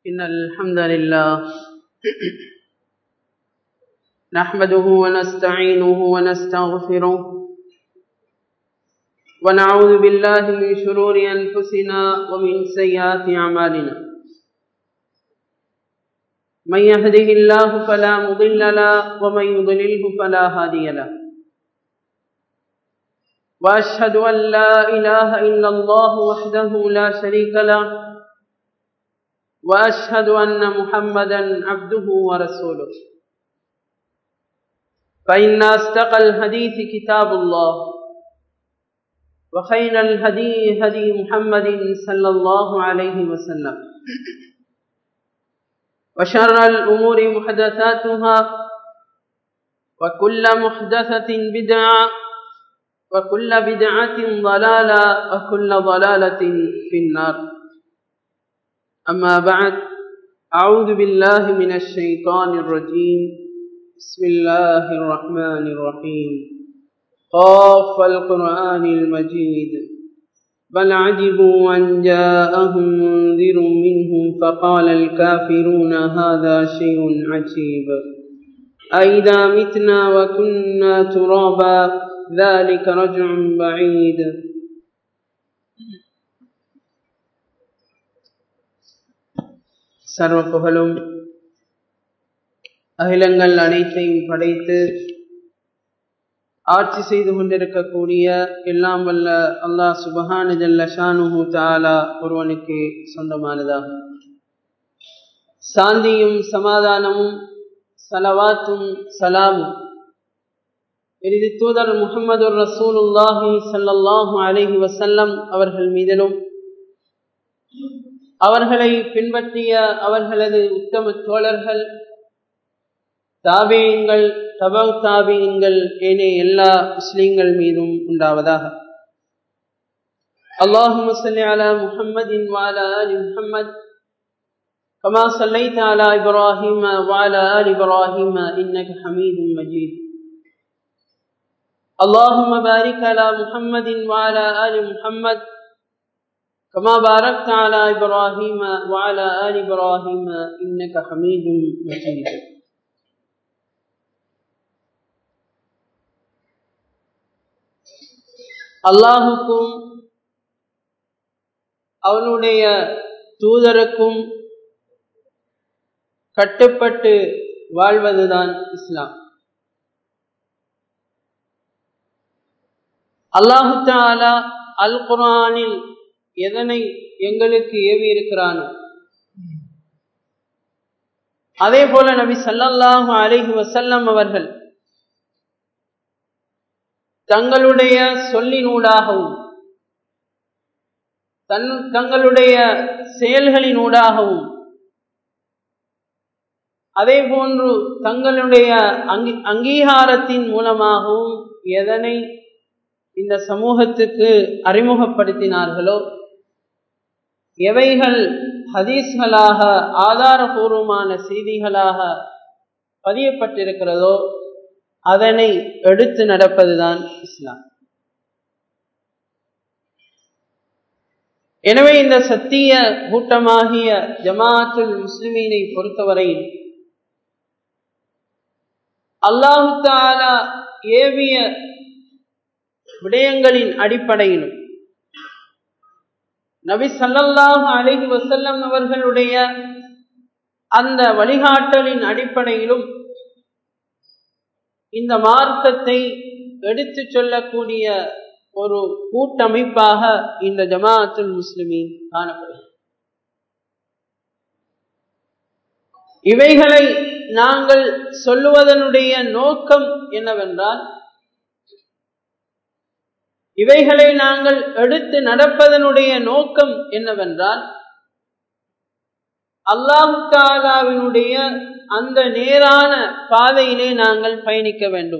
إن الحمد لله نحمده ونستعينه ونستغفره ونعوذ بالله من شرور أنفسنا ومن سيئات أعمالنا من يهده الله فلا مضل له ومن يضلله فلا هادي له وأشهد أن لا إله إلا الله وحده لا شريك له وأشهد أن محمدا عبده ورسوله فإن أصدق الحديث كتاب الله وخير الهدي هدي محمد صلى الله عليه وسلم وشر الأمور محدثاتها وكل محدثة بدعة وكل بدعة ضلالة وكل ضلالة في النار. أما بعد أعوذ بالله من الشيطان الرجيم بسم الله الرحمن الرحيم قاف القرآن المجيد بل عجبوا أن جاءهم منذر منهم فقال الكافرون هذا شيء عجيب أئذا متنا وكنا ترابا ذلك رجع بعيد. சர்வ புகழும் அகிலங்கள் அனைத்தையும் படைத்து ஆட்சி செய்து கொண்டிருக்கக்கூடிய எல்லாம் வல்ல அல்லாஹ் சுப்ஹானஹு ஜல்ல ஷானுஹு தஆலா ஒருவனுக்கு சொந்தமானதாகும். சாந்தியும் சமாதானமும் ஸலவாத்தும் ஸலாமும் இறுதி தூதர் முஹம்மது ரசூலுல்லாஹி ஸல்லல்லாஹு அலைஹி வஸல்லம் அவர்கள் மீதிலும் அவர்களை பின்பற்றிய அவர்களது உத்தம தோழர்கள் தாபீன்கள் தபௌ தாபீன்கள் ஏனைய எல்லா முஸ்லிம்கள் மீதும் உண்டாவதாக. அல்லாஹும்ம ஸல்லி அலா முஹம்மதின் வ அலா ஆலி முஹம்மத் கமா ஸல்லைத அலா இப்ராஹீம வ அலா ஆலி இப்ராஹீம இன்னக ஹமீதும் மஜீத். اللهم بارك على محمد وعلى آل محمد كما باركت على إبراهيم وعلى آل إبراهيم إنك حميد مجيد. அல்லாஹுக்கும் அவனுடைய தூதருக்கும் கட்டுப்பட்டு வாழ்வதுதான் இஸ்லாம். அல்லாஹு தஆலா அல் குர்ஆனில் எதனை எங்களுக்கு ஏவி இருக்கிறானோ அதே போல நபி ஸல்லல்லாஹு அலைஹி வஸல்லம் அவர்கள் தங்களுடைய சொல்லினூடாகவும் தங்களுடைய செயல்களினூடாகவும் அதே போன்று தங்களுடைய அங்கீகாரத்தின் மூலமாகவும் எதனை இந்த சமூகத்துக்கு அறிமுகப்படுத்தினார்களோ எவைகள் ஹதீஸ்களாக ஆதாரபூர்வமான செய்திகளாக பதியப்பட்டிருக்கிறதோ அதனை எடுத்து நடப்பதுதான் இஸ்லாம். எனவே இந்த சத்திய கூட்டமாகிய ஜமாஅத்துல் முஸ்லிமீனை பொறுத்தவரையில் அல்லாஹு தஆலா ஏவிய விடயங்களின் அடிப்படையிலும் நபி ஸல்லல்லாஹு அலைஹி வஸல்லம் அவர்களுடைய அந்த வழிகாட்டலின் அடிப்படையிலும் இந்த மார்க்கத்தை எடுத்து சொல்லக்கூடிய ஒரு கூட்டமைப்பாக இந்த ஜமாஅத்துல் முஸ்லிமீன் காணப்படுகிறது. இவைகளை நாங்கள் சொல்லுவதனுடைய நோக்கம் என்னவென்றால் இவைகளை நாங்கள் எடுத்து நடப்பதனுடைய நோக்கம் என்னவென்றால் அல்லாஹ் தஆலாவினுடைய அந்த நேரான பாதையிலே நாங்கள் பயணிக்க வேண்டும்.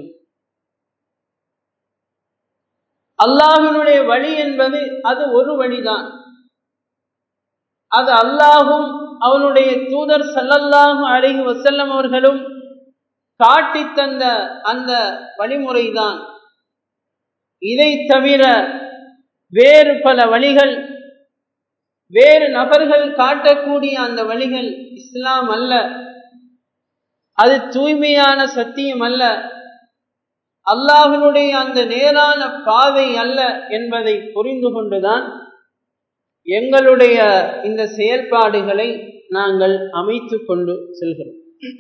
அல்லாஹ்வினுடைய வழி என்பது அது ஒரு வழிதான். அது அல்லாஹும் அவனுடைய தூதர் ஸல்லல்லாஹு அலைஹி வஸல்லம் அவர்களும் காட்டித் தந்த அந்த வழிமுறைதான். இதை தவிர வேறு பல வழிகள் வேறு நபர்கள் காட்டக்கூடிய அந்த வழிகள் இஸ்லாம் அல்ல, அது தூய்மையான சத்தியம் அல்ல, அல்லாஹ்வினுடைய அந்த நேரான பாதை அல்ல என்பதை புரிந்து கொண்டுதான் எங்களுடைய இந்த செயல்பாடுகளை நாங்கள் அமைத்து கொண்டு செல்கிறோம்.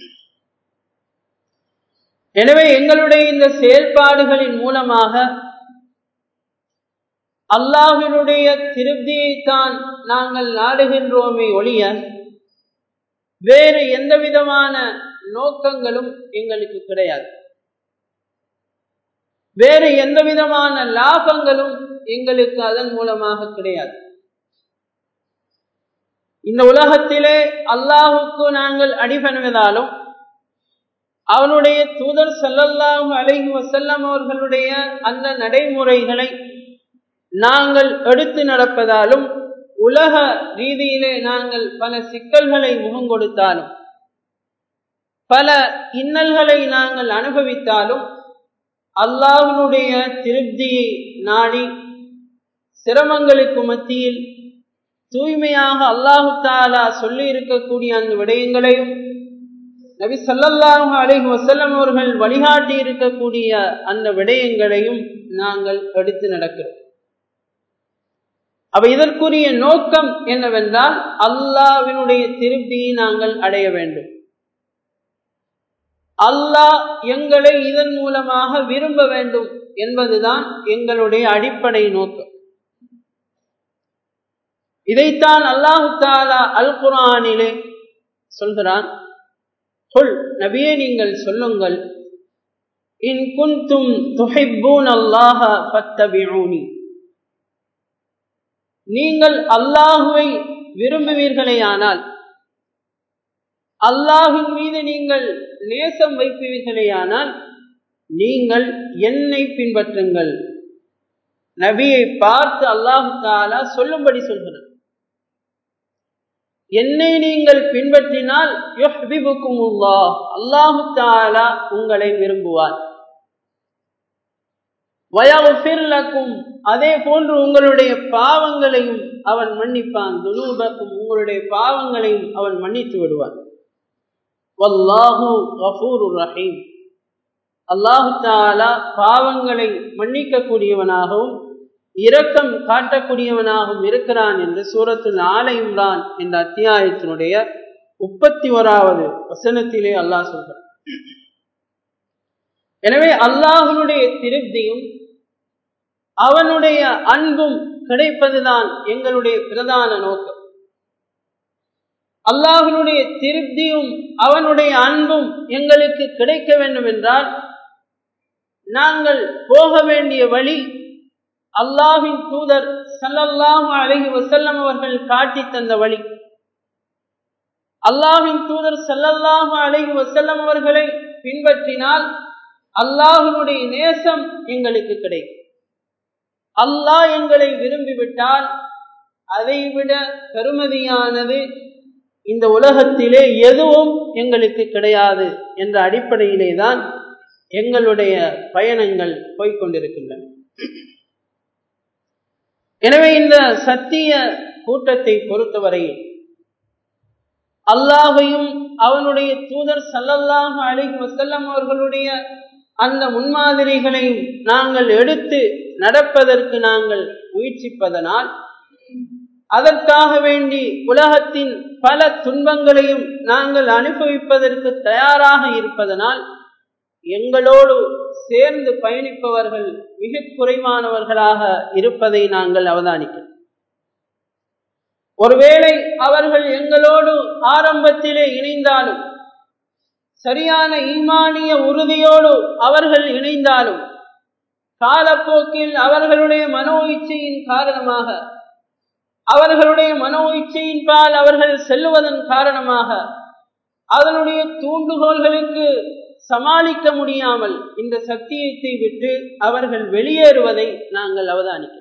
எனவே எங்களுடைய இந்த செயல்பாடுகளின் மூலமாக அல்லாஹ்வினுடைய திருப்தியைத்தான் நாங்கள் நாடுகின்றோமே ஒழிய வேறு எந்த விதமான நோக்கங்களும் எங்களுக்கு கிடையாது. வேறு எந்த விதமான லாபங்களும் எங்களுக்கு அதன் மூலமாக கிடையாது. இந்த உலகத்திலே அல்லாஹுக்கு நாங்கள் அடிபணிவதாலும் அவனுடைய தூதர் ஸல்லல்லாஹு அலைஹி வஸல்லம் அவர்களுடைய அந்த நடைமுறைகளை நாங்கள் எடுத்து நடப்பதாலும் உலக ரீதியிலே நாங்கள் பல சிக்கல்களை முகங்கொடுத்தாலும் பல இன்னல்களை நாங்கள் அனுபவித்தாலும் அல்லாஹ்வுடைய திருப்தியை நாடி சிரமங்களுக்கு மத்தியில் தூய்மையாக அல்லாஹு தஆலா சொல்லி இருக்கக்கூடிய அந்த விடயங்களையும் நபி ஸல்லல்லாஹு அலைஹி வஸல்லம் அவர்கள் வழிகாட்டி இருக்கக்கூடிய அந்த விடயங்களையும் நாங்கள் எடுத்து நடக்கிறோம். அப்ப இதற்குரிய நோக்கம் என்னவென்றால் அல்லாஹ்வினுடைய திருப்தியை நாங்கள் அடைய வேண்டும். அல்லாஹ் எங்களை இதன் மூலமாக விரும்ப வேண்டும் என்பதுதான் எங்களுடைய அடிப்படை நோக்கம். இதைத்தான் அல்லாஹு தஆலா அல் குர்ஆனிலே சொல்கிறான். குல், நபியே நீங்கள் சொல்லுங்கள், இன் குன்தும் துஹிப்பூனல்லாஹ ஃபத்தபிஊனி, நீங்கள் அல்லாஹுவை விரும்புவீர்களேயானால், அல்லாஹ்வின் மீது நீங்கள் நேசம் வைப்பீர்களேயானால் நீங்கள் என்னை பின்பற்றுங்கள். நபியை பார்த்து அல்லாஹு தஆலா சொல்லும்படி சொல்கிறார். என்னை நீங்கள் பின்பற்றினால் யுஹ்பிபுக்குமுல்லாஹ், அல்லாஹு தஆலா உங்களை விரும்புவார். வயக்ஃபிர் லக்கும், அதே போன்று உங்களுடைய பாவங்களையும் அவன் மன்னிப்பான். துனூபக்கும், உங்களுடைய பாவங்களையும் அவன் மன்னித்து விடுவான். வல்லாஹு கஃபூருர் ரஹீம், அல்லாஹு தஆலா பாவங்களை மன்னிக்க கூடியவனாகவும் இரக்கம் காட்டக்கூடியவனாகவும் இருக்கிறான் என்று சூரத்துல் ஆல இம்ரான் என்ற அத்தியாயத்தினுடைய 31வது வசனத்திலே அல்லாஹ் சொல்கிறான். எனவே அல்லாஹ்வுடைய திருப்தியும் அவனுடைய அன்பும் கிடைப்பதுதான் எங்களுடைய பிரதான நோக்கம். அல்லாஹ்வுடைய திருப்தியும் அவனுடைய அன்பும் எங்களுக்கு கிடைக்க வேண்டும் என்றால் நாங்கள் போக வேண்டிய வழி அல்லாஹ்வின் தூதர் ஸல்லல்லாஹு அலைஹி வஸல்லம் அவர்கள் காட்டி தந்த வழி. அல்லாஹ்வின் தூதர் ஸல்லல்லாஹு அலைஹி வஸல்லம் அவர்களை பின்பற்றினால் அல்லாஹ்வுடைய நேசம் எங்களுக்கு கிடைக்கும். அல்லாஹ் எங்களை விரும்பிவிட்டால் அதைவிட பெருமதியானது இந்த உலகத்திலே எதுவும் எங்களுக்கு கிடையாது என்ற அடிப்படையிலே தான் எங்களுடைய பயணங்கள் போய்கொண்டிருக்கின்றன. எனவே இந்த சத்திய கூட்டத்தை பொறுத்தவரையில் அல்லாஹையும் அவனுடைய தூதர் ஸல்லல்லாஹு அலைஹி வஸல்லம் அவர்களுடைய அந்த முன்மாதிரிகளையும் நாங்கள் எடுத்து நடப்பதற்கு நாங்கள் முயற்சிப்பதனால், அதற்காக வேண்டி உலகத்தின் பல துன்பங்களையும் நாங்கள் அனுபவிப்பதற்கு தயாராக இருப்பதனால் எங்களோடு சேர்ந்து பயணிப்பவர்கள் மிக குறைவானவர்களாக இருப்பதை நாங்கள் அவதானிக்கிறோம். ஒருவேளை அவர்கள் எங்களோடு ஆரம்பத்திலே இணைந்தாலும், சரியான ஈமானிய உறுதியோடு அவர்கள் இணைந்தாலும், காலப்போக்கில் அவர்களுடைய மனோ இச்சையின் காரணமாக, அவர்களுடைய மனோ இச்சையின் பால் அவர்கள் செல்லுவதன் காரணமாக, அதனுடைய தூண்டுகோள்களுக்கு சமாளிக்க முடியாமல் இந்த சத்தியத்தை விட்டு அவர்கள் வெளியேறுவதை நாங்கள் அவதானிக்கிறோம்.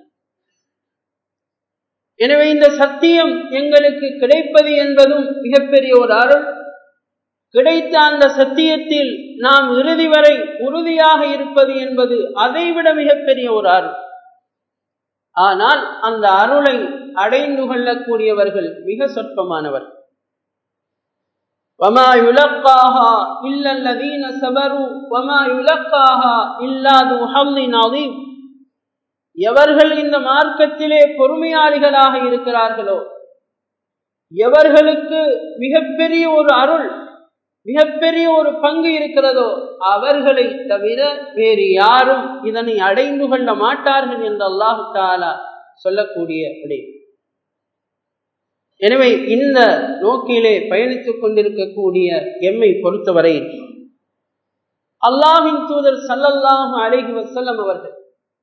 எனவே இந்த சத்தியம் எங்களுக்கு கிடைப்பது என்பதும் மிகப்பெரிய ஒரு அருள். கிடைத்த அந்த சத்தியத்தில் நாம் இறுதி வரை உறுதியாக இருப்பது என்பது அதைவிட மிகப்பெரிய ஒரு அருள். ஆனால் அந்த அருளை அடைந்து கொள்ளக்கூடியவர்கள் மிக சொற்பமானவர். وَمَا يُلَقَّاهَا إِلَّا الَّذِينَ صَبَرُوا وَمَا يُلَقَّاهَا إِلَّا ذُو حَظٍّ عَظِيمٍ. எவர்கள் இந்த மார்க்கத்திலே பொறுமையாளிகளாக இருக்கிறார்களோ, எவர்களுக்கு மிகப்பெரிய ஒரு அருள், மிகப்பெரிய ஒரு பங்கு இருக்கிறதோ, அவர்களை தவிர வேறு யாரும் இதனை அடைந்து கொள்ள மாட்டார்கள் என்று அல்லாஹ் தஆலா சொல்லக்கூடிய விடை. எனவே இந்த நோக்கிலே பயணித்துக் கொண்டிருக்கக்கூடிய எம்மை பொறுத்தவரை அல்லாஹ்வின் தூதர் ஸல்லல்லாஹு அலைஹி வஸல்லம் அவர்கள்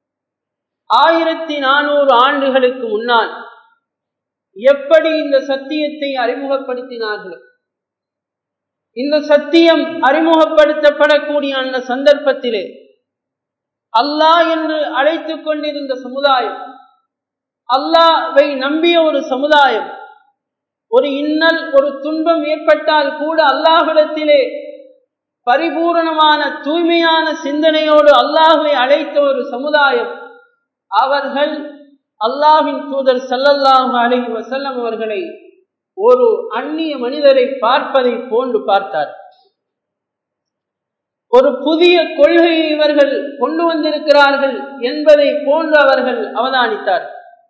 1400 ஆண்டுகளுக்கு முன்னால் எப்படி இந்த சத்தியத்தை அறிமுகப்படுத்தினார்கள், இந்த சத்தியம் அறிமுகப்படுத்தப்படக்கூடிய அந்த சந்தர்ப்பத்திலே அல்லாஹ் என்று அழைத்துக் கொண்டிருந்த சமுதாயம், அல்லாஹ்வை நம்பிய ஒரு சமுதாயம், ஒரு இன்னல் ஒரு துன்பம் ஏற்பட்டால் கூட அல்லாஹ்விடத்திலே பரிபூரணமான தூய்மையான சிந்தனையோடு அல்லாஹ்வை அழைத்த ஒரு சமுதாயம், அவர்கள் அல்லாஹ்வின் தூதர் ஸல்லல்லாஹு அலைஹி வஸல்லம் அவர்களை ஒரு அந்நிய மனிதரை பார்ப்பதை போன்று பார்த்தார். ஒரு புதிய கொள்கையை இவர்கள் கொண்டு வந்திருக்கிறார்கள் என்பதை போன்று அவர்கள் அவதானித்தார்.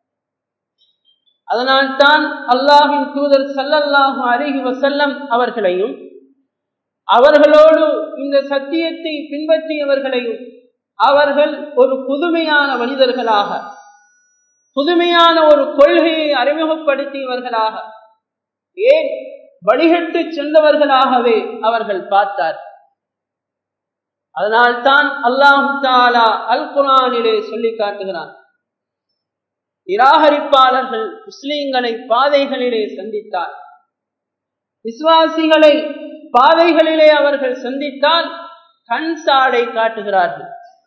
அதனால்தான் அல்லாஹ்வின் தூதர் ஸல்லல்லாஹு அலைஹி வஸல்லம் அவர்களையும் அவர்களோடு இந்த சத்தியத்தை பின்பற்றியவர்களையும் அவர்கள் ஒரு புதுமையான மனிதர்களாக, புதுமையான ஒரு கொள்கையை அறிமுகப்படுத்தியவர்களாக, ஏன் வழிகட்டு சென்றவர்களாகவே அவர்கள் பார்த்தார். அதனால்தான் அல்லாஹ் தஆலா அல் குர்ஆனிலே சொல்லி காட்டுகிறான், நிராகரிப்பாளர்கள் முஸ்லிம்களை பாதைகளிலே சந்தித்தார், விசுவாசிகளை பாதைகளிலே அவர்கள் சந்தித்தால் கண் சாடை காட்டுகிறார்கள்.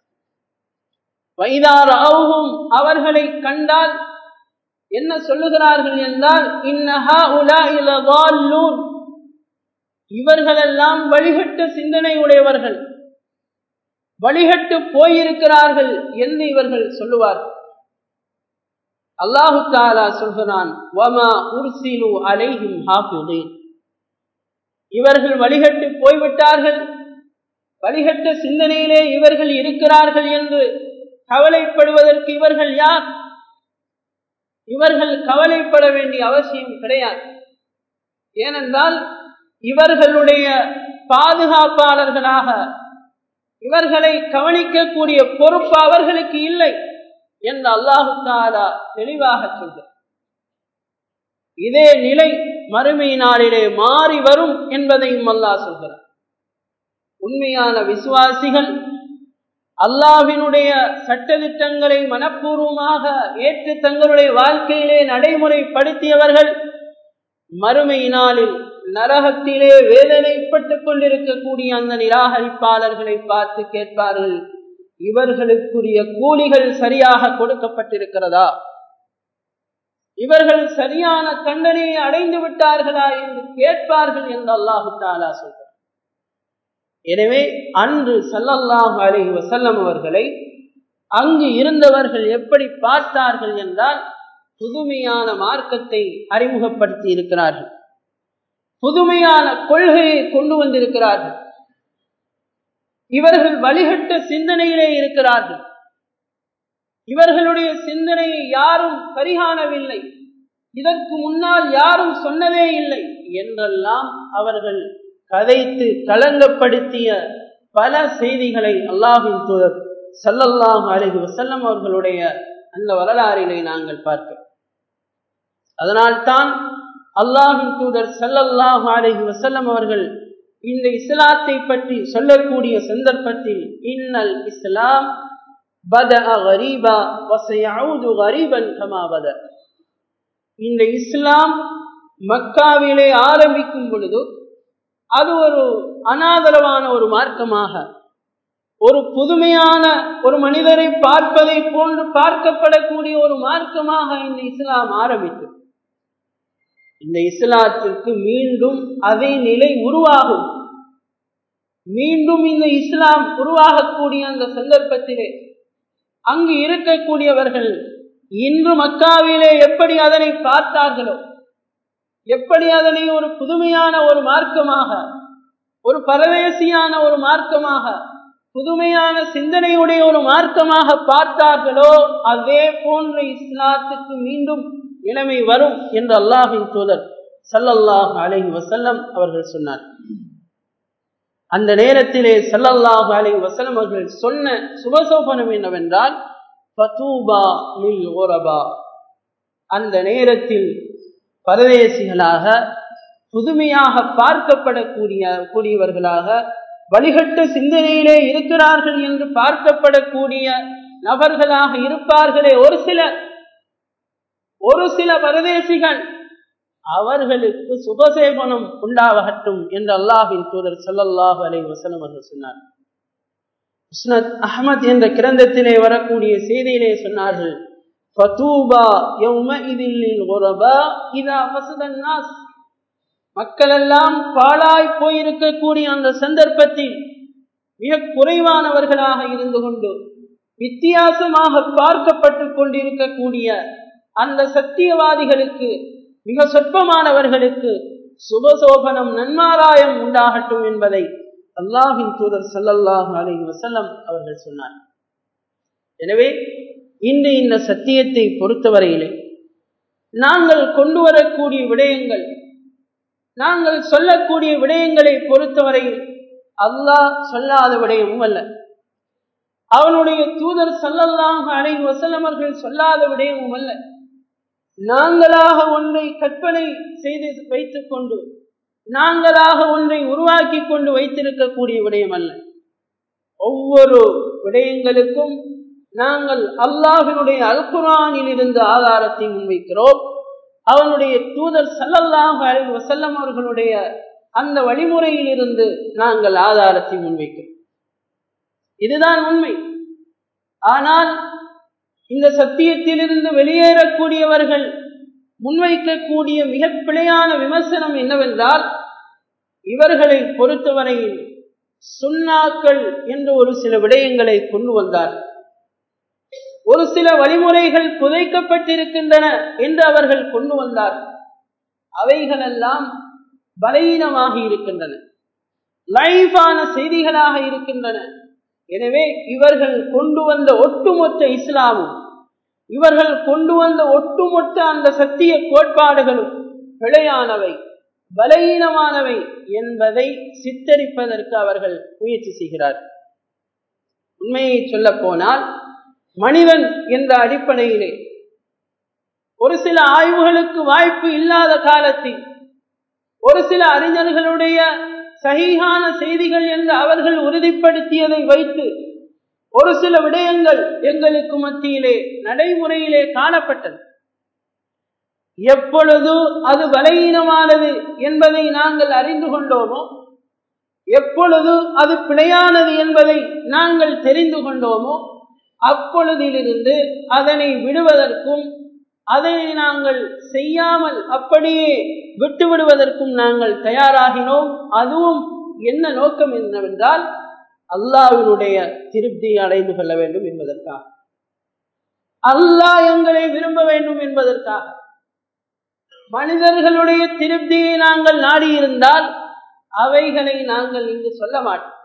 வைதா ரஅவுஹும் அவர்களை கண்டால் என்ன சொல்லுகிறார்கள் என்றால், இன்னஹா உலாஇ லதால்லூன், இவர்களெல்லாம் வழிகட்ட சிந்தனை உடையவர்கள், வழிகட்டு போயிருக்கிறார்கள் என்று இவர்கள் சொல்லுவார்கள். அல்லாஹ் தஆலா சொல்கிறான், வமா உர்சிலு அலைஹிம் ஹாஃபிதீன், இவர்கள் வழிகட்டு போய்விட்டார்கள், வழிகட்ட சிந்தனையிலே இவர்கள் இருக்கிறார்கள் என்று கவலைப்படுவதற்கு இவர்கள் யார்? இவர்கள் கவலைப்பட வேண்டிய அவசியம் கிடையாது. ஏனென்றால் இவர்களுடைய பாதுகாப்பாளர்களாக இவர்களை கவனிக்கக்கூடிய பொறுப்பு அவர்களுக்கு இல்லை என்று அல்லாஹ் தஆலா தெளிவாக சொல்கிறார். இதே நிலை மறுமை நாளிலே மாறி வரும் என்பதையும் அல்லாஹ் சொல்கிறார். உண்மையான விசுவாசிகள் அல்லாஹ்வினுடைய சட்டதிட்டங்களை மனப்பூர்வமாக ஏற்று தங்களுடைய வாழ்க்கையிலே நடைமுறைப்படுத்தியவர்கள் மறுமை நாளில் நரகத்திலே வேதனைப்பட்டுக் கொண்டிருக்கக்கூடிய அந்த நிராகரிப்பாளர்களை பார்த்து கேட்பார்கள், இவர்களுக்குரிய கூலிகள் சரியாக கொடுக்கப்பட்டிருக்கிறதா, இவர்கள் சரியான தண்டனையை அடைந்து விட்டார்களா என்று கேட்பார்கள் என்று அல்லாஹ் தஆலா சொல்கிறார். எனவே அன்று ஸல்லல்லாஹு அலைஹி வஸல்லம் அவர்களை அங்கு இருந்தவர்கள் எப்படி பார்த்தார்கள் என்றால், புதுமையான மார்க்கத்தை அறிமுகப்படுத்தி இருக்கிறார்கள், புதுமையான கொள்கையை கொண்டு வந்திருக்கிறார்கள், இவர்கள் வழிகட்ட சிந்தனையிலே இருக்கிறார்கள், இவர்களுடைய சிந்தனையை யாரும் பரிகாணவில்லை, இதற்கு முன்னால் யாரும் சொன்னதே இல்லை என்றெல்லாம் அவர்கள் கதைத்து கலங்கப்படுத்திய பல செய்திகளை அல்லாஹ்வின் தூதர் ஸல்லல்லாஹு அலைஹி வஸல்லம் அவர்களுடைய அந்த வரலாறிலே நாங்கள் பார்க்கிறோம். அதனால்தான் அல்லாஹ்வின் தூதர் ஸல்லல்லாஹு அலைஹி வஸல்லம் அவர்கள் இந்த இஸ்லாத்தை பற்றி சொல்லக்கூடிய சந்தர்ப்பத்தில், இன்னல் இஸ்லாம் பதஅ கரீபா வஸயஊது கரீபன் கமா பதஅ, இந்த இஸ்லாம் மக்காவிலே ஆரம்பிக்கும் பொழுது அது ஒரு அனாதரவான ஒரு மார்க்கமாக, ஒரு புதுமையான ஒரு மனிதரை பார்ப்பதை போன்று பார்க்கப்படக்கூடிய ஒரு மார்க்கமாக இந்த இஸ்லாம் ஆரம்பித்தது. இந்த இஸ்லாத்திற்கு மீண்டும் அதே நிலை உருவாகும். மீண்டும் இந்த இஸ்லாம் உருவாகக்கூடிய அந்த சந்தர்ப்பத்திலே அங்கு இருக்கக்கூடியவர்கள் இன்று மக்காவிலே எப்படி அதனை பார்த்தார்களோ, எப்படி அதனை ஒரு புதுமையான ஒரு மார்க்கமாக, ஒரு பரதேசியான ஒரு மார்க்கமாக, புதுமையான சிந்தனையுடைய ஒரு மார்க்கமாக பார்த்தார்களோ, அதே போன்ற இஸ்லாத்துக்கு மீண்டும் நிலைமை வரும் என்று அல்லாஹ்வின் தூதர் ஸல்லல்லாஹு அலைஹி வஸல்லம் அவர்கள் சொன்னார். அந்த நேரத்திலே ஸல்லல்லாஹு அலைஹி வஸல்லம் அவர்கள் சொன்ன சுபசோபனம் என்னவென்றால், ஃபதூபா லில் குரபா, அந்த நேரத்தில் பரதேசிகளாக, புதுமையாக பார்க்கப்படக்கூடியவர்களாக, வழிகட்ட சிந்தனையிலே இருக்கிறார்கள் என்று பார்க்கப்படக்கூடிய நபர்களாக இருப்பார்களே ஒரு சில பரதேசிகள், அவர்களுக்கு சுபசேபனம் உண்டாகட்டும் என்று அல்லாஹ்வின் தூதர் ஸல்லல்லாஹு அலைஹி வஸல்லம் அவர்கள் சொன்னார். முஸ்னத் அஹ்மத் என்ற கிரந்தத்திலே வரக்கூடிய செய்தியிலே சொன்னார்கள், ஃபதூபா யௌமஇதில் லில் குரபா இதா ஃபஸதன் நாஸ், மக்கள் எல்லாம் பாழாய் போயிருக்கக்கூடிய அந்த சந்தர்ப்பத்தில் மிக குறைவானவர்களாக இருந்து கொண்டு வித்தியாசமாக பார்க்கப்பட்டு கொண்டிருக்கக்கூடிய அந்த சத்தியவாதிகளுக்கு, மிக சொற்பமானவர்களுக்கு சுபசோபனம் நன்மாராயம் உண்டாகட்டும் என்பதை அல்லாஹ்வின் தூதர் ஸல்லல்லாஹு அலைஹி வஸல்லம் அவர்கள் சொன்னார். எனவே இன்று இந்த சத்தியத்தை பொறுத்தவரையிலே நாங்கள் கொண்டு வரக்கூடிய விடயங்கள், நாங்கள் சொல்லக்கூடிய விடயங்களை பொறுத்தவரையில் அல்லாஹ் சொல்லாத விடயமும் அல்ல, அவனுடைய தூதர் ஸல்லல்லாஹு அலைஹி வஸல்லம் அவர்கள் சொல்லாத விடயமும் அல்ல. நாங்களாக ஒன்றை கற்பனை செய்து வைத்துக் கொண்டு, நாங்களாக ஒன்றை உருவாக்கி கொண்டு வைத்திருக்கக்கூடிய விடயம் அல்ல. ஒவ்வொரு விடயங்களுக்கும் நாங்கள் அல்லாஹ்வினுடைய அல் குர்ஆனில் இருந்து ஆதாரத்தை முன்வைக்கிறோம். அவனுடைய தூதர் ஸல்லல்லாஹு அலைஹி வஸல்லம் அவர்களுடைய அந்த வழிமுறையில் இருந்து நாங்கள் ஆதாரத்தை முன்வைக்கிறோம். இதுதான் உண்மை. ஆனால் இந்த சத்தியத்திலிருந்து வெளியேறக்கூடியவர்கள் முன்வைக்கக்கூடிய மிக பிழையான விமர்சனம் என்னவென்றால், இவர்களை பொறுத்தவரையில் சுன்னாக்கள் என்று ஒரு சில விடயங்களை கொண்டு வந்தார், ஒரு சில வழிமுறைகள் புதைக்கப்பட்டிருக்கின்றன என்று அவர்கள் கொண்டு வந்தார். அவைகளெல்லாம் பலவீனமாக இருக்கின்றன, லைஃபான செய்திகளாக இருக்கின்றன. எனவே இவர்கள் கொண்டு வந்த ஒட்டுமொத்த இஸ்லாமும், இவர்கள் கொண்டு வந்த ஒட்டுமொத்த அந்த சத்திய கோட்பாடுகளும் பிழையானவை, பலவீனமானவை என்பதை சித்தரிப்பதற்கு அவர்கள் முயற்சி செய்கிறார். உண்மையை சொல்ல போனால், மனிதன் என்ற அடிப்படையிலே ஒரு சில ஆய்வுகளுக்கு வாய்ப்பு இல்லாத காலத்தில், ஒரு சில அறிஞர்களுடைய சஹீஹான செய்திகள் என்று அவர்கள் உறுதிப்படுத்தியதை வைத்து ஒரு சில விடயங்கள் எங்களுக்கு மத்தியிலே நடைமுறையிலே காணப்பட்டது. எப்பொழுது அது பலவீனமானது என்பதை நாங்கள் அறிந்து கொண்டோமோ, எப்பொழுது அது பிழையானது என்பதை நாங்கள் தெரிந்து கொண்டோமோ, அப்பொழுதிலிருந்து அதனை விடுவதற்கும், அதனை நாங்கள் செய்யாமல் அப்படியே விட்டுவிடுவதற்கும் நாங்கள் தயாராகினோம். அதுவும் என்ன நோக்கம் என்னவென்றால், அல்லாஹ்வினுடைய திருப்தியை அடைந்து கொள்ள வேண்டும் என்பதற்காக, அல்லாஹ் எங்களை விரும்ப வேண்டும் என்பதற்காக. மனிதர்களுடைய திருப்தியை நாங்கள் நாடியிருந்தால் அவைகளை நாங்கள் இங்கு சொல்ல மாட்டோம்,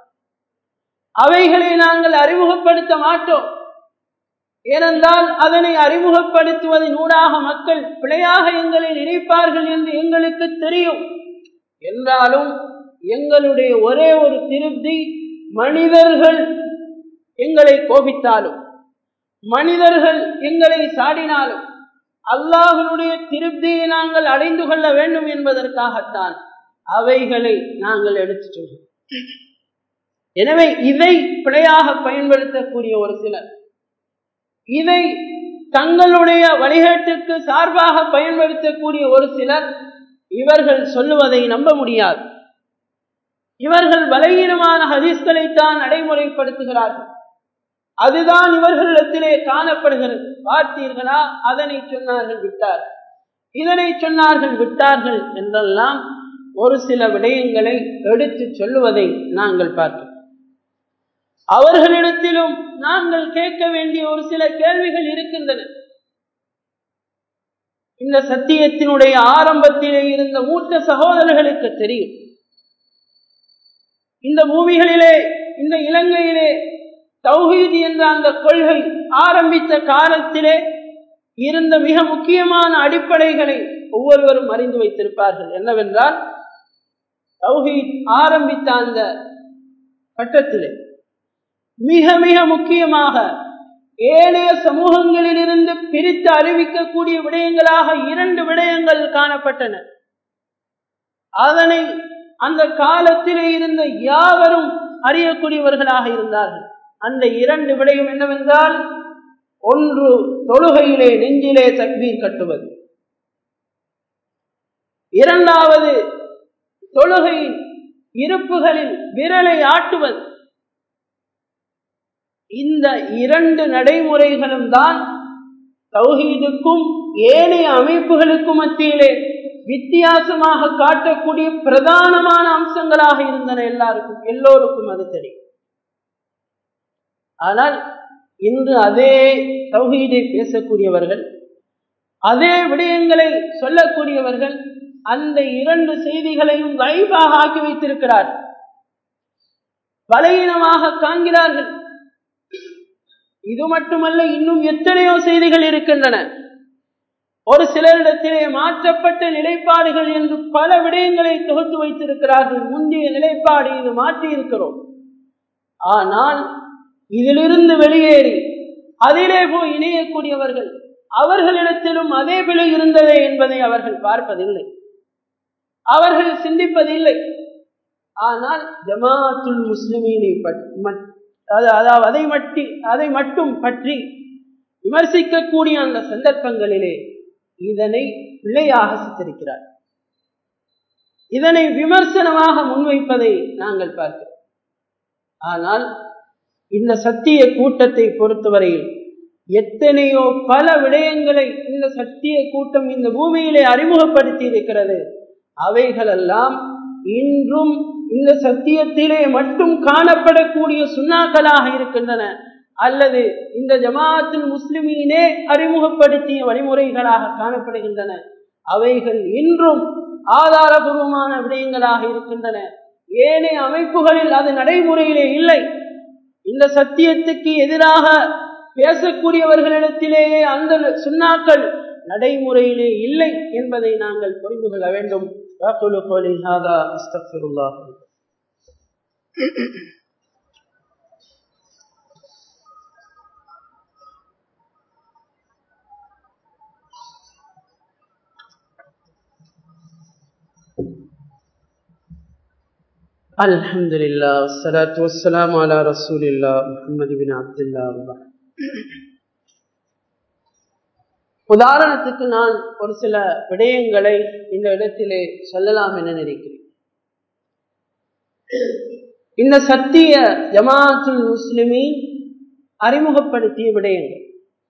அவைகளை நாங்கள் அறிமுகப்படுத்த மாட்டோம். ஏனென்றால் அதனை அறிமுகப்படுத்துவதன் ஊடாக மக்கள் பிழையாக எங்களை நினைப்பார்கள் என்று எங்களுக்கு தெரியும். என்றாலும் எங்களுடைய ஒரே ஒரு திருப்தி, மனிதர்கள் எங்களை கோபித்தாலும், மனிதர்கள் எங்களை சாடினாலும் அல்லாஹ்வுடைய திருப்தியை நாங்கள் அடைந்து கொள்ள வேண்டும் என்பதற்காகத்தான் அவைகளை நாங்கள் எடுத்துச் சொல்கிறோம். எனவே இதை பிழையாக பயன்படுத்தக்கூடிய ஒரு சிலர், இதை தங்களுடைய வழிகாட்டுக்கு சார்பாக பயன்படுத்தக்கூடிய ஒரு சிலர், இவர்கள் சொல்லுவதை நம்ப முடியாது. இவர்கள் பலவீனமான ஹதீஸ்களைத்தான் நடைமுறைப்படுத்துகிறார்கள், அதுதான் இவர்களிடத்திலே காணப்படுகிறது. பார்த்தீர்களா, அதனை சொன்னார்கள் விட்டார், இதனை சொன்னார்கள் விட்டார்கள் என்றெல்லாம் ஒரு சில விடயங்களை எடுத்து சொல்லுவதை நாங்கள் பார்க்கிறோம். அவர்களிடத்திலும் நாங்கள் கேட்க வேண்டிய ஒரு சில கேள்விகள் இருக்கின்றன. இந்த சத்தியத்தினுடைய ஆரம்பத்திலே இருந்த மூத்த சகோதரர்களுக்கு தெரியும். இந்த பூமிகளிலே, இந்த இலங்கையிலே தௌஹீத் என்ற அந்த கொள்கை ஆரம்பித்த காலத்திலே இருந்த மிக முக்கியமான அடிப்படைகளை ஒவ்வொருவரும் அறிந்து வைத்திருப்பார்கள். என்னவென்றால், தௌஹீத் ஆரம்பித்த அந்த கட்டத்திலே மிக மிக முக்கியமாக ஏனைய சமூகங்களில் இருந்து பிரித்து அறிவிக்கக்கூடிய விடயங்களாக 2 விடயங்கள் காணப்பட்டன. அதனை அந்த காலத்திலே இருந்த யாவரும் அறியக்கூடியவர்களாக இருந்தார்கள். அந்த 2 விடயம் என்னவென்றால், ஒன்று தொழுகையிலே நெஞ்சிலே தக்பீர் கட்டுவது, இரண்டாவது தொழுகையின் இருப்புகளில் விரலை ஆட்டுவது. இந்த 2 நடைமுறைகளும் தான் தௌஹீதுக்கும் ஏனைய அமைப்புகளுக்கும் மத்தியிலே வித்தியாசமாக காட்டக்கூடிய பிரதானமான அம்சங்களாக இருந்தன. எல்லோருக்கும் அது தெரியும். ஆனால் இன்று அதே தௌஹீதை பேசக்கூடியவர்கள், அதே விடயங்களை சொல்லக்கூடியவர்கள் அந்த 2 செய்திகளையும் லைவாக ஆக்கி வைத்திருக்கிறார்கள், பலவீனமாக காண்கிறார்கள். இது மட்டுமல்ல, இன்னும் எத்தனையோ செய்திகள் இருக்கின்றன. ஒரு சிலரிடத்திலே மாற்றப்பட்ட நிலைப்பாடுகள் என்று பல விடயங்களை தொகுத்து வைத்திருக்கிறார்கள். முந்தைய நிலைப்பாடு இது மாற்றி இருக்கிறோம். ஆனால் இதிலிருந்து வெளியேறி அதிலே போய் இணையக்கூடியவர்கள், அவர்களிடத்திலும் அதே பிழை இருந்ததே என்பதை அவர்கள் பார்ப்பதில்லை, அவர்கள் சிந்திப்பதில்லை. ஆனால் ஜமாஅத்துல் முஸ்லிமீனை அதை மட்டும் பற்றி விமர்சிக்கக்கூடிய அந்த சந்தர்ப்பங்களிலே இதனை பிழையாக சித்தரிக்கிறார். இதனை விமர்சனமாக முன்வைப்பதை நாங்கள் பார்க்கிறோம். ஆனால் இந்த சத்திய கூட்டத்தை பொறுத்தவரையில் எத்தனையோ பல விடயங்களை இந்த சத்திய கூட்டம் இந்த பூமியிலே அறிமுகப்படுத்தி இருக்கிறது. அவைகளெல்லாம் இன்றும் இந்த சத்தியத்திலே மட்டும் காணப்படக்கூடிய சுன்னாக்களாக இருக்கின்றன, அல்லது இந்த ஜமாஅத்துல் முஸ்லிமீனே அறிமுகப்படுத்திய வழிமுறைகளாக காணப்படுகின்றன. அவைகள் இன்றும் ஆதாரபூர்வமான விடயங்களாக இருக்கின்றன. ஏனைய அமைப்புகளில் அது நடைமுறையிலே இல்லை. இந்த சத்தியத்துக்கு எதிராக பேசக்கூடியவர்களிடத்திலேயே அந்த சுன்னாக்கள் நடைமுறையிலே இல்லை என்பதை நாங்கள் புரிந்து கொள்ள வேண்டும். அல்ஹம்துலில்லாஹ் வஸ்ஸலாத்து வஸ்ஸலாமு அலா ரசூலில்லாஹ் முஹம்மது பின் அப்துல்லாஹ். உதாரணத்துக்கு நான் ஒரு சில விடயங்களை இந்த இடத்திலே சொல்லலாம் என நினைக்கிறேன். இந்த சத்திய ஜமாஅத்துல் முஸ்லிமீன் அறிமுகப்படுத்திய விடயங்கள்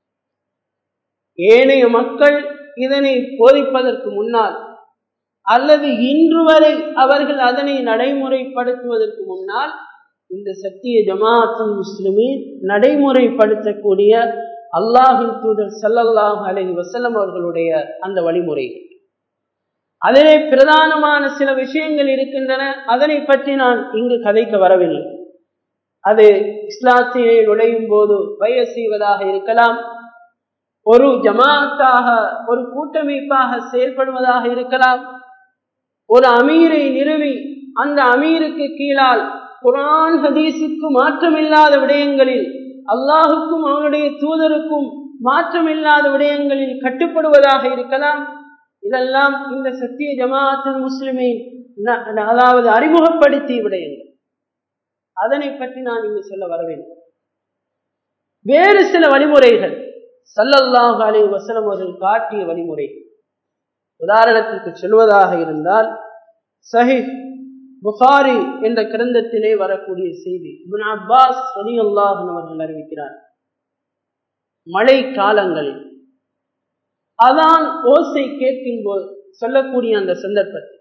ஏனைய மக்கள் இதனை போதிப்பதற்கு முன்னால் அல்லது இன்று வரை அவர்கள் அதனை நடைமுறைப்படுத்துவதற்கு முன்னால் இந்த சத்திய ஜமாஅத்துல் முஸ்லிமீன் நடைமுறைப்படுத்தக்கூடிய அல்லாஹ்வின் தூதர் ஸல்லல்லாஹு அலைஹி வஸல்லம் அவர்களுடைய அந்த வழிமுறைகள், அதிலே பிரதானமான சில விஷயங்கள் இருக்கின்றன. அதனை பற்றி நான் இங்கு கதைக்க வரவில்லை. அது இஸ்லாத்திலே நுழையும் போது பைஅத் செய்வதாக இருக்கலாம், ஒரு ஜமாஅத்தாக ஒரு கூட்டமைப்பாக செயல்படுவதாக இருக்கலாம், ஒரு அமீரை நிறுவி அந்த அமீருக்கு கீழால் குர்ஆன் ஹதீஸுக்கு மாற்றமில்லாத விடயங்களில், அல்லாஹுக்கும் அவனுடைய தூதருக்கும் மாற்றமில்லாத விடயங்களில் கட்டுப்படுவதாக இருக்கலாம். இதெல்லாம் இந்த சத்திய ஜமாஅத்துல் முஸ்லிமீன் அதாவது அறிமுகப்படுத்திய விடயங்கள். அதனை பற்றி நான் இங்கு சொல்ல வரவேண்டும். வேறு சில வழிமுறைகள் ஸல்லல்லாஹு அலைஹி வஸல்லம் அவர்கள் காட்டிய வழிமுறை. உதாரணத்திற்கு சொல்வதாக இருந்தால், சஹீஹ் புகாரி என்ற கிரந்தத்திலே வரக்கூடிய செய்தி, இப்னு அப்பாஸ் ரலியல்லாஹு அன்ஹு அவர்கள் அறிவிக்கிறார், மழை காலங்களில் அதான் ஓசை கேட்கும் போது சொல்லக்கூடிய அந்த சந்தர்ப்பத்தில்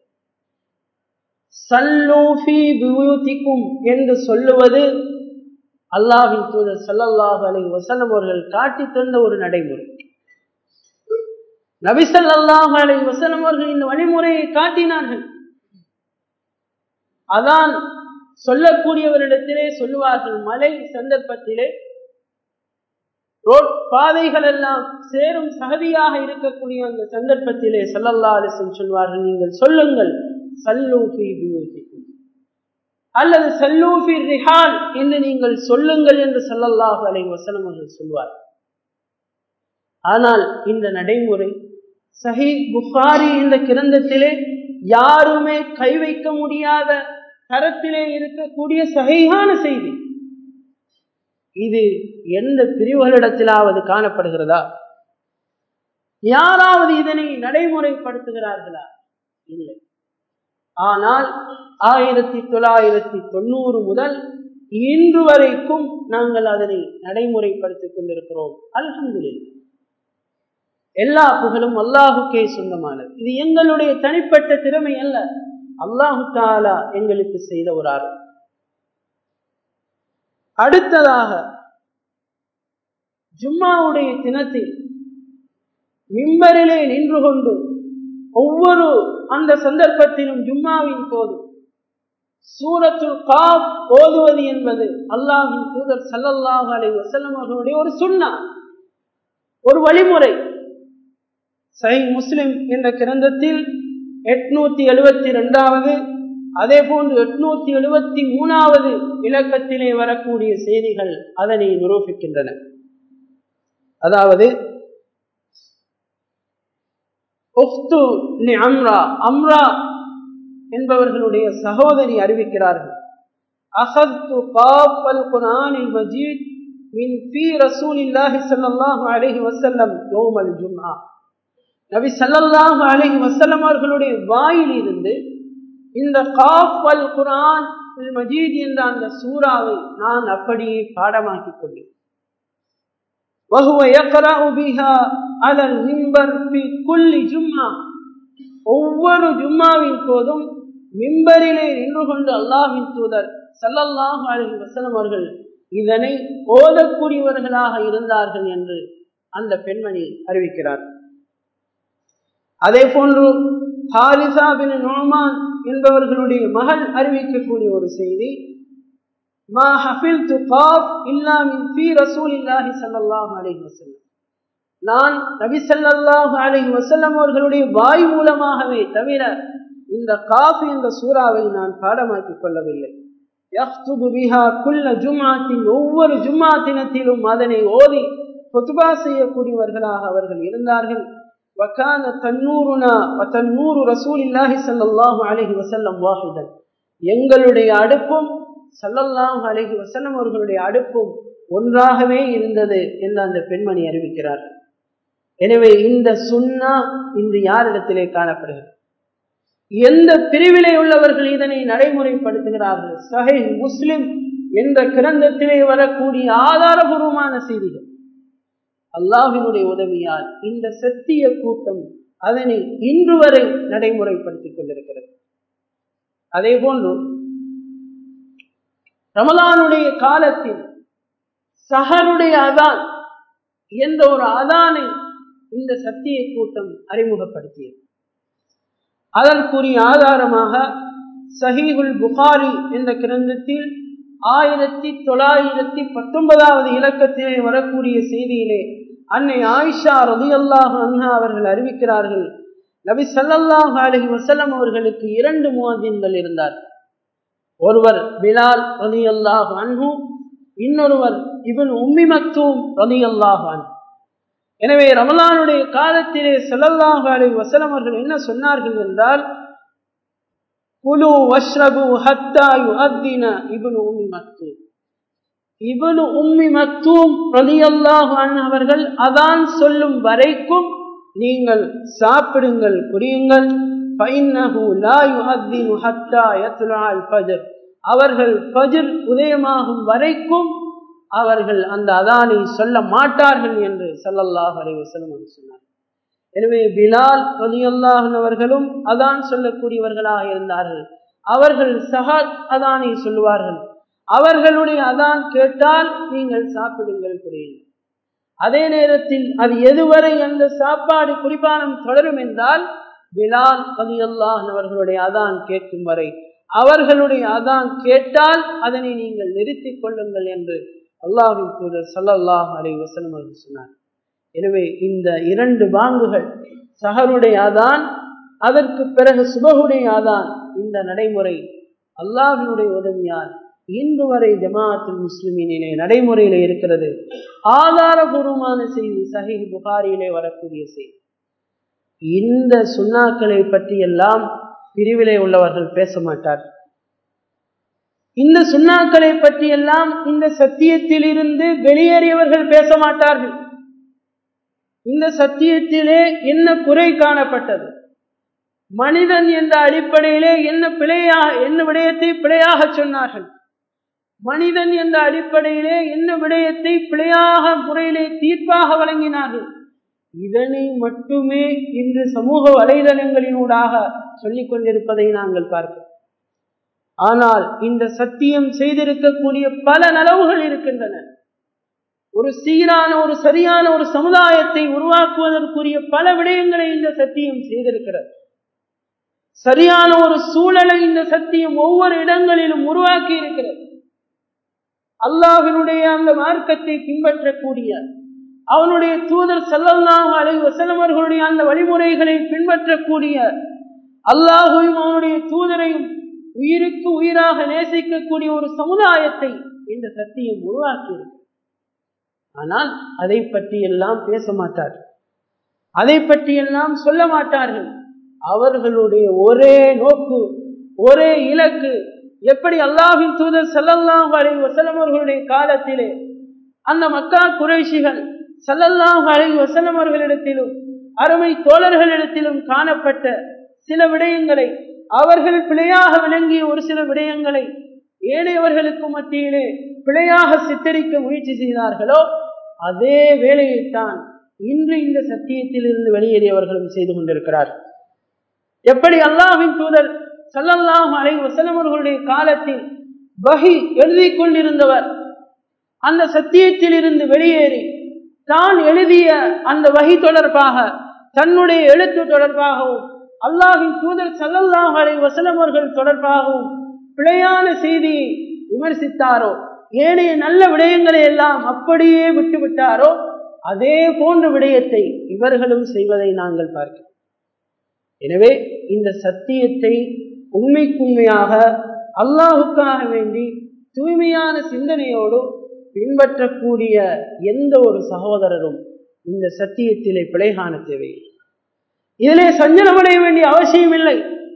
சல்லூ ஃபீ புயூதிக்கும் என்று சொல்லுவது அல்லாஹ்வின் தூதர் ஸல்லல்லாஹு அலைஹி வஸல்லம் அவர்கள் காட்டி தந்த ஒரு நடைமுறை. நபி ஸல்லல்லாஹு அலைஹி வஸல்லம் அவர்கள் இந்த வழிமுறையை காட்டினார்கள். அதான் சொல்லக்கூடியவரிடத்திலே சொல்லுவார்கள், மழை சந்தர்ப்பத்திலே ரோட் பாதைகள் எல்லாம் சேரும் சகதியாக இருக்கக்கூடிய அந்த சந்தர்ப்பத்திலே ஸல்லல்லாஹு அலைஹி வஸல்லம் சொல்வார்கள், நீங்கள் சொல்லுங்கள் ஸல்லூ ஃபீ புயூதிக்கும் அல்லது ஸல்லூ ஃபீ ரிஹால் என்று நீங்கள் சொல்லுங்கள் என்று ஸல்லல்லாஹு அலைஹி வஸல்லம் அவர்கள் சொல்வார். ஆனால் இந்த நடைமுறை சஹீஹ் புகாரி என்ற கிரந்தத்திலே யாருமே கை வைக்க முடியாத தரத்திலே இருக்கக்கூடிய சஹீஹான செய்தி. இது எந்த பிரிவுகளிடத்திலாவது காணப்படுகிறதா? யாராவது இதனை நடைமுறைப்படுத்துகிறார்களா? இல்லை. ஆனால் 1990 முதல் இன்று வரைக்கும் நாங்கள் அதனை நடைமுறைப்படுத்திக் கொண்டிருக்கிறோம். அல்ஹம்துலில்லாஹ். எல்லா புகழும் அல்லாஹுக்கே சொந்தமானது. இது எங்களுடைய தனிப்பட்ட திறமை அல்ல, அல்லாஹு தஆலா எங்களுக்கு செய்த ஒரு அருள். அடுத்ததாக ஜும்மாவுடைய தினத்தில் மிம்பரிலே நின்று கொண்டு ஒவ்வொரு அந்த சந்தர்ப்பத்திலும் ஜும்மாவின் போது சூரத்துல் காஃப் ஓதுவது என்பது அல்லாஹ்வின் தூதர் ஸல்லல்லாஹு அலைஹி வஸல்லம் அவர்களுடைய ஒரு சுன்னா, ஒரு வழிமுறை. சஹீஹ் முஸ்லிம் என்ற கிரந்தத்தில் 872வது அதே போன்று 873வது இலக்கத்திலே வரக்கூடிய செய்திகள் அதனை நிரூபிக்கின்றன. அதாவது உக்து லி அம்ரா என்பவர்களுடைய சகோதரி அறிவிக்கிறார்கள், அஹது காஃபல் குர்ஆனில் மஜீத் மின் ஃபீ ரசூலில்லாஹி ஸல்லல்லாஹு அலைஹி வஸல்லம் யௌமல் ஜும்ஆ. நபி ஸல்லல்லாஹு அலைஹி வஸல்லம் அவர்களுடைய வாயிலிருந்து இந்த காஃபல் குர்ஆன் அல் மஜீத் என்ற அந்த சூராவை நான் அப்படியே பாடமாக்கி கொண்டேன். وهو يقرأ بها على المنبر في كل جمعة. ஒவ்வொரு ஜும்மாவின் போதும் மிம்பரிலே நின்று கொண்டு அல்லாஹ்வின் தூதர் ஸல்லல்லாஹு அலைஹி வஸல்லம் அவர்கள் இதனை ஓதக்கூடியவர்களாக இருந்தார்கள் என்று அந்த பெண்மணி அறிவிக்கிறார். அதே போன்று ஹாரிஸா பின் நுஅமான் என்பவர்களுடைய மகள் அறிவிக்கக்கூடிய ஒரு செய்தி, மா ஹஃபில்து காஃப் இல்லா மின் ஃபீ ரசூலில்லாஹி ஸல்லல்லாஹு அலைஹி வஸல்லம். நான் நபி ஸல்லல்லாஹு அலைஹி வஸல்லம் அவர்களுடைய வாய் மூலமாகவே தவிர இந்த காஃப் என்ற சூராவை நான் பாடமாக்கிக் கொள்ளவில்லை. யக்துபு பிஹா குல்ல ஜும்ஆத்தின், ஒவ்வொரு ஜும்ஆ தினத்திலும் அதனை ஓதி குத்பா செய்யக்கூடியவர்களாக அவர்கள் இருந்தார்கள். வகான தன்னூருனா வ தன்னூரு ரசூலில்லாஹி ஸல்லல்லாஹு அலைஹி வஸல்லம் வாஹிதன். எங்களுடைய அடுப்பும் ஸல்லல்லாஹு அலைஹி வஸல்லம் அவர்களுடைய அடுப்பும் ஒன்றாகவே இருந்தது என்று அந்த பெண்மணி அறிவிக்கிறார்கள். எனவே இந்த சுன்னா இன்று யாரிடத்திலே காணப்படுகிறது? எந்த பிரிவிலே உள்ளவர்கள் இதனை நடைமுறைப்படுத்துகிறார்கள்? சஹீஹ் முஸ்லிம் என்ற கிரந்தத்திலே வரக்கூடிய ஆதாரபூர்வமான செய்திகள். அல்லாஹ்வினுடைய உதவியால் இந்த சத்திய கூட்டம் அதனை இன்று வரை நடைமுறைப்படுத்திக் கொண்டிருக்கிறது. அதே போன்று ரமலானுடைய காலத்தில் சஹருடைய அதான் என்ற ஒரு அதானை இந்த சத்திய கூட்டம் அறிமுகப்படுத்தியது. அதற்குரிய ஆதாரமாக சஹீஹுல் புகாரி என்ற கிரந்தத்தில் 1919வது இலக்கத்திலே வரக்கூடிய செய்தியிலே அன்னை ஆயிஷா ரலியல்லாஹு அன்ஹா அவர்கள் அறிவிக்கிறார்கள், நபி ஸல்லல்லாஹு அலைஹி வஸல்லம் அவர்களுக்கு 2 முஅத்தின்கள் இருந்தார். ஒருவர் பிலால் ரலியல்லாஹு அன்ஹு, இன்னொருவர் இப்னு உம்மி மக்தூம் ரலியல்லாஹு அன்ஹு. எனவே ரமலானுடைய காலத்திலே ஸல்லல்லாஹு அலைஹி வஸல்லம் அவர்கள் என்ன சொன்னார்கள் என்றால், குலு வஷ்ரபு ஹத்தா யுஅத்தின இப்னு உம்மி மக்தூம். இப்னு உம்மி மக்தூம் ரலியல்லாஹு அன்ஹு அவர்கள் அதான் சொல்லும் வரைக்கும் நீங்கள் சாப்பிடுங்கள், குடியுங்கள். ஃபைன்னஹு லா யுஅத்தினு ஹத்தா யத்லஅல் ஃபஜ்ர். அவர்கள் ஃபஜ்ர் உதயமாகும் வரைக்கும் அவர்கள் அந்த அதானை சொல்ல மாட்டார்கள் என்று ஸல்லல்லாஹு அலைஹி வஸல்லம் சொன்னார். எனவே பிலால் ரலியல்லாஹு அன்ஹு அவர்களும் அதான் சொல்லக்கூடியவர்களாக இருந்தார்கள். அவர்கள் சஹர் அதானை சொல்லுவார்கள். அவர்களுடைய அதான் கேட்டால் நீங்கள் சாப்பிடுங்கள், குடியுங்கள். அதே நேரத்தில் அது எதுவரை அந்த சாப்பாடு குடிபானம் தொடரும் என்றால் பிலால் ரலியல்லாஹு அன்ஹு அவர்களுடைய அதான் கேட்கும் வரை, அவர்களுடைய அதான் கேட்டால் அதனை நீங்கள் நிறுத்திக் கொள்ளுங்கள் என்று அல்லாஹ்வின் தூதர் ஸல்லல்லாஹு அலைஹி வஸல்லம் அவர்கள் சொன்னார். எனவே இந்த 2 பாங்குகள், சஹருடைய அதான், அதற்கு பிறகு சுபஹுடைய அதான், இந்த நடைமுறை அல்லாஹ்வினுடைய உதவியால் இன்று வரை ஜமாஅத்துல் முஸ்லிமீனிலே நடைமுறையிலே இருக்கிறது. ஆதாரபூர்வமான செய்தி, சஹீஹ் புகாரியிலே வரக்கூடிய செய்தி. இந்த சுன்னாக்களை பற்றி எல்லாம் பிரிவிலே உள்ளவர்கள் பேச மாட்டார்கள். இந்த சுன்னாக்களை பற்றி எல்லாம் இந்த சத்தியத்தில் இருந்து வெளியேறியவர்கள் பேச மாட்டார்கள். இந்த சத்தியத்திலே என்ன குறை காணப்பட்டது, மனிதன் என்ற அடிப்படையிலே என்ன விடயத்தை பிழையாக சொன்னார்கள், மனிதன் என்ற அடிப்படையிலே என்ன விடயத்தை பிழையாக முறையிலே தீர்ப்பாக வழங்கினார்கள், இதனை மட்டுமே இன்று சமூக வலைதளங்களினூடாக சொல்லிக் கொண்டிருப்பதை நாங்கள் பார்க்கிறோம். ஆனால் இந்த சத்தியம் செய்திருக்கக்கூடிய பல நலவுகள் இருக்கின்றன. ஒரு சீரான, ஒரு சரியான ஒரு சமுதாயத்தை உருவாக்குவதற்குரிய பல விடயங்களை இந்த சத்தியம் செய்திருக்கிறது. சரியான ஒரு சூழலை இந்த சத்தியம் ஒவ்வொரு இடங்களிலும் உருவாக்கி இருக்கிறது. அல்லாஹ்வினுடைய அந்த மார்க்கத்தை பின்பற்றக்கூடிய, அவனுடைய தூதர் ஸல்லல்லாஹு அலைஹி வஸல்லம் அவர்களுடைய அந்த வழிமுறைகளை பின்பற்றக்கூடிய, அல்லாஹ்வையும் அவனுடைய தூதரையும் உயிருக்கு உயிராக நேசிக்கக்கூடிய ஒரு சமுதாயத்தை இந்த சத்தியம் உருவாக்கி இருக்கிறது. ஆனால் அதை பற்றி எல்லாம் பேச மாட்டார்கள், அதை பற்றி எல்லாம் சொல்ல மாட்டார்கள். அவர்களுடைய ஒரே நோக்கு, ஒரே இலக்கு, எப்படி அல்லாஹ்வின் தூதர் ஸல்லல்லாஹு அலைஹி வஸல்லம் அவர்களுடைய காலத்திலே அந்த மக்கா குறைஷிகள் ஸல்லல்லாஹு அலைஹி வஸல்லம் அவர்களிடத்திலும் அருமை தோழர்களிடத்திலும் காணப்பட்ட சில விடயங்களை, அவர்கள் பிழையாக விளங்கிய ஒரு சில விடயங்களை ஏனையவர்களுக்கு மத்தியிலே பிழையாக சித்தரிக்க முயற்சி செய்தார்களோ, அதே வேலையைத்தான் இன்று இந்த சத்தியத்தில் இருந்து வெளியேறியவர்களும் செய்து கொண்டிருக்கிறார்கள். எப்படி அல்லாஹ்வின் தூதர் ஸல்லல்லாஹு அலைஹி வஸல்லம் அவர்களுடைய காலத்தில் வஹி எழுதி கொண்டிருந்தவர் அந்த சத்தியத்தில் இருந்து வெளியேறி தான் எழுதிய அந்த வஹி தொடர்பாக, தன்னுடைய எழுத்து தொடர்பாகவும், அல்லாஹ்வின் தூதர் ஸல்லல்லாஹு அலைஹி வஸல்லம் அவர்கள் தொடர்பாகவும் பிழையான செய்தியை விமர்சித்தாரோ, ஏனைய நல்ல விடயங்களை எல்லாம் அப்படியே விட்டுவிட்டாரோ, அதே போன்ற விடயத்தை இவர்களும் செய்வதை நாங்கள் பார்க்கிறோம். எனவே இந்த சத்தியத்தை உண்மைக்குண்மையாக அல்லாஹுக்காக வேண்டி தூய்மையான சிந்தனையோடு பின்பற்றக்கூடிய எந்த ஒரு சகோதரரும் இந்த சத்தியத்திலே பிழை காண தேவையில்லை. இதிலே சஞ்சலமடைய வேண்டிய அவசியம் இல்லை.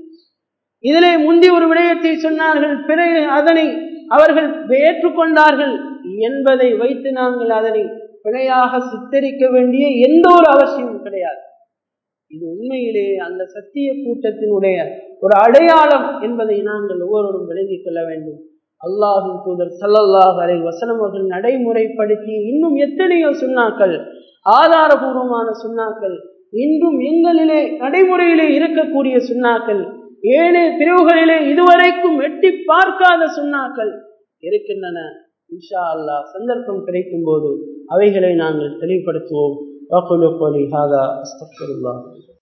இதிலே முந்தி ஒரு விடயத்தை சொன்னார்கள், பிறகு அதனை அவர்கள் ஏற்றுக்கொண்டார்கள் என்பதை வைத்து நாங்கள் அதனை பிழையாக சித்தரிக்க வேண்டிய எந்த ஒரு அவசியமும் கிடையாது. இது உண்மையிலே அந்த சத்திய கூட்டத்தினுடைய ஒரு அடையாளம் என்பதை நாங்கள் ஒவ்வொருவரும் விளங்கிக் கொள்ள வேண்டும். அல்லாஹ்வின் தூதர் ஸல்லல்லாஹு அலைஹி வஸல்லம் அவர்கள் நடைமுறைப்படுத்திய இன்னும் எத்தனையோ சுன்னாக்கள், ஆதாரபூர்வமான சுன்னாக்கள், இன்றும் எங்களிலே நடைமுறையிலே இருக்கக்கூடிய சுன்னாக்கள், ஏழு பிரிவுகளிலே இதுவரைக்கும் எட்டி பார்க்காத சுன்னாக்கள் இருக்கின்றன. இன்ஷா அல்லாஹ் சந்தர்ப்பம் கிடைக்கும் போது அவைகளை நாங்கள் தெளிவுபடுத்துவோம். வகுலு கோலி ஹாதா அஸ்தக்ஃபிருல்லாஹ்.